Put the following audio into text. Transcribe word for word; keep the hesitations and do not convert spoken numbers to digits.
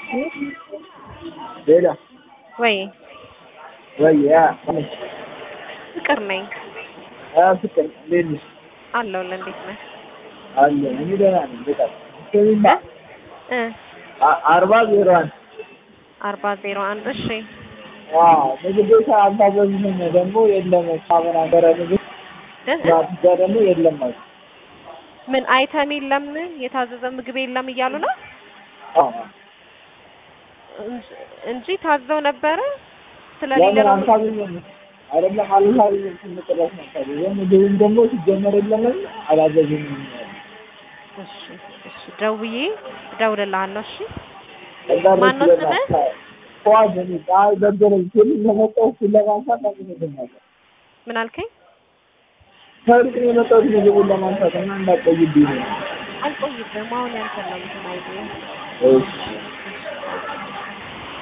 ሌላ ወይ ወይ ያ ፍቅር ነኝ አ ፍቅር እንዴት ነሽ? አለሁ እንዴት ነህ? አለ እኔ ደህና ነኝ። በጣም ከቢማ እ አርባ ዜሮ አንድ አርባ ዜሮ አንድ እሺ አዎ ምግብ ቤት አልታዘዝንም ደግሞ የለም ሳሙና ነበረ ምግብ ዛ ደግሞ የለም ማለት ምን አይተም የለም የታዘዘ ምግብ የለም እያሉ ነው? አዎ እንጂ ታዘው ነበረ ስለሌለ ነው አልታዘዝንም አይደለም አልታዘዝንም ስንጥራት ነበር ምግብም ደግሞ ሲጀመር የለም አላዘዝንም እሺ እሺ ደውዬ እደውልልሃለሁ እሺ ማነው ስምህ? ፏድ እኔ አይ በርገረኝ ሁሉ ለመጣው ለማንሳት አልተገኘም ምን አልከኝ? ታሪክ ነው የመጣው ምግቡን ለማንሳት እና እንዳቆይብኝ ነው አልቆይብህም አሁን ያንተ ነው የምትናይው እሺ